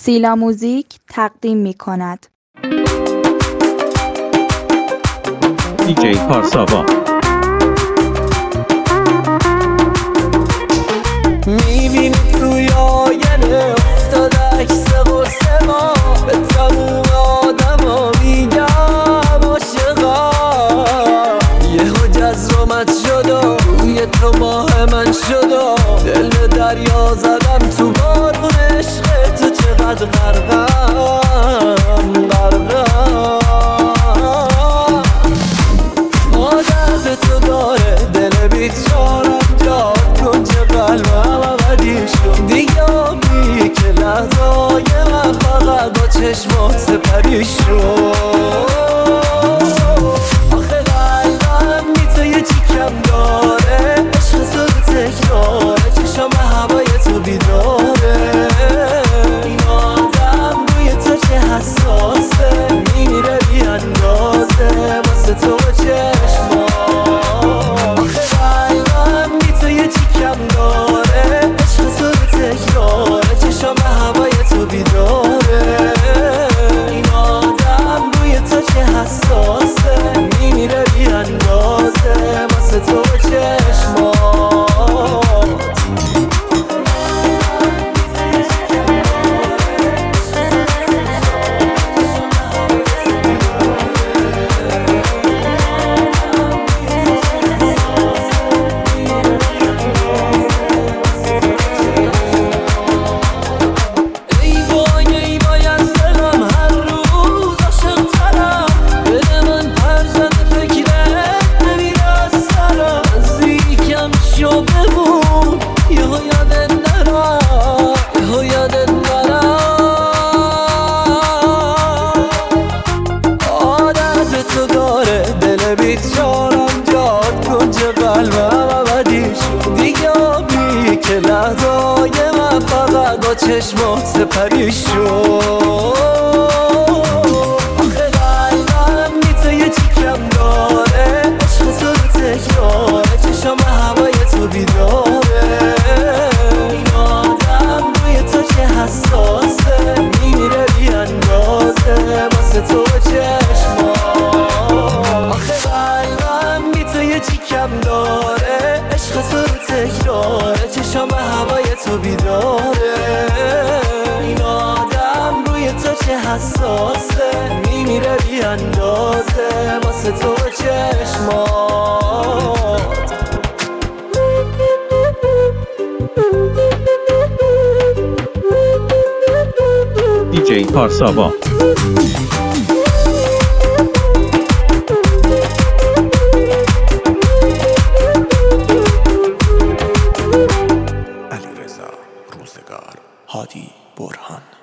سیلا موزیک تقدیم می کند. دی‌جی پارسابا. میبینی توی آینه افتاد عکس قرص ما، به تموم آدم ها میگم عاشقا. یهو جزرمت شد و روی تو ماه من شد و دل به دریا زدم تو بارون عشق تو. چقدر غرقم عادت تو داره دل بیچارم جاد کن، چه قلبم عوضی شد دیگه آبی که لحظای من فقط با چشمات سپری شد. آخه قلبم بی تو یه چی کم داره، عشق تو رو تکراره، چشم هوای تو بیداره. این آدم روی تو چه حساسه، میمیره بی اندازه واسه تو با چشمات. آخه قلبم بی تو یه چی کم داره، عشق تو رو تکراره، چشم هوای تو بیداره. این آدم روی تو چه حساسه، میمیره بی اندازه واسه تو با چشمات. بیچارم جاد کن، چه قلبم عوضی شد دیگه آبی که لحظای من فقط با چشمات سپری شد. آخه قلبم بی تو یه چی کم داره، عشق تو رو تکراره، چشم هوای تو بیداره. این آدم روی تو چه حساسه، میمیره بی اندازه واسه تو با چشمات. آخه قلبم بی تو یه چی کم داره، عشق تو رو تکراره، چشم هوای تو بیداره. این آدم روی تو چه حساسه، میمیره بی اندازه واسه تو با چشمات. دی‌جی پارسابا. علیرضا روزگار، هادی برهان.